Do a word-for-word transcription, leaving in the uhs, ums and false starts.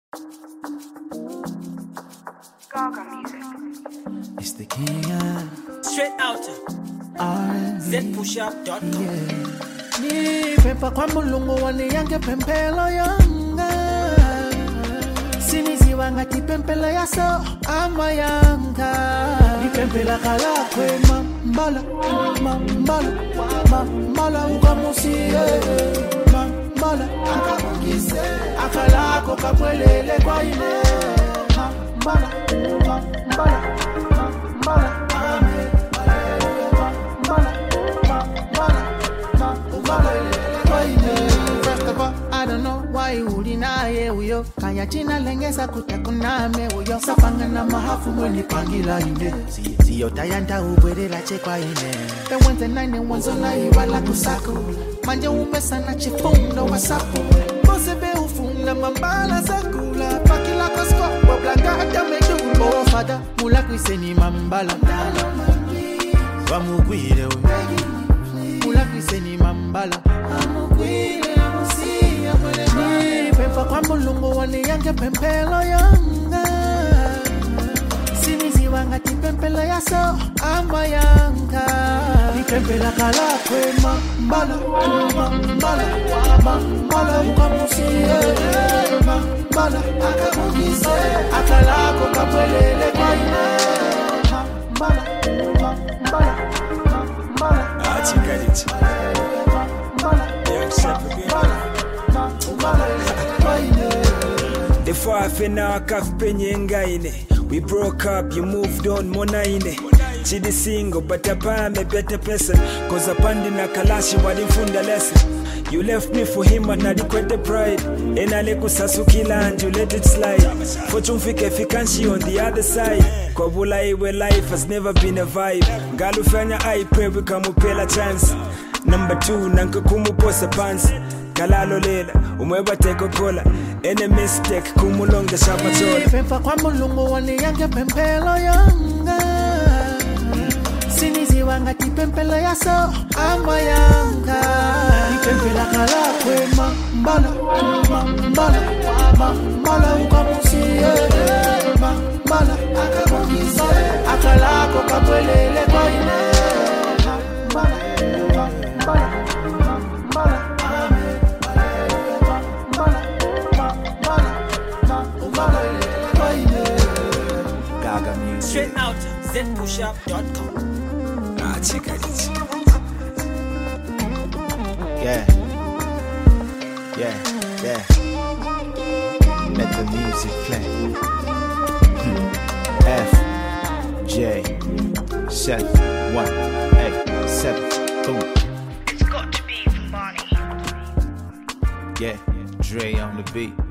Gaga music. It's the king of Straight out z push up dot com. Ni pepa kwa mulungu wani yange pempelo yanga Siniziwa ngati pempelo ya so ama yanga Ni pempela kala kwe mambala Mambala Mambala ukamusiye Mambala Akamugise Akalako kapwelele kwa ine Mambala Mambala Mambala I don't know why ulinaye uyo kanya china lengeza kutakuname uyo sapanga na mahafu mweni pangila ine siyo tayanta ubwerela chekwa ine pewenze nine wanzo na iwala kusaku manje umesa na chifundo wasapu Mose be ufunda mambala zakula pakila kosko wablanga atamedu oh fada mula kuiseni mambala wamugwire we mula kuiseni mambala wamugwire musiya mwene pepa kwa mulungu wani yange pempelo yanga Siniziwa ngati pempelo ya so ama yanga Ni pempela kala kwe mambala Mambala Mambala ukamusiye Mambala akamugise Akalako kapwelele kwa ine Mambala Mambala Mambala Achikaliti Before I fina kaf penye ngaine We broke up, you moved on mona ine Chidi single, but apame better person Cause apandi na kalashi walimfunda lesson You left me for him and nadikwete pride Enale kusasukila and you let it slide Fortune fike fikanshi on the other side Kwa bula iwe life has never been a vibe Ngalufanya I pray we kamupela chance Number two, nanka kumuposa pants Kalalo lela, umweba teko kola Any mistake, kumulonga shapa chola Pempa kwa mulungu wani yange pempelo yanga Siniziwa ngati pempelo ya so ama yanga Ni pempela kala kwe mambala Mambala Mambala ukamusiye Mambala akamugise Akalako kapwelele kwa ine Mambala Mambala Mambala Gaga music. Straight out z push up dot com. Ah, check it. Yeah, yeah, yeah. Let the music play. F, J, seven, one, eight, seven, boom. It's got to be from Barney. Yeah, Dre on the beat.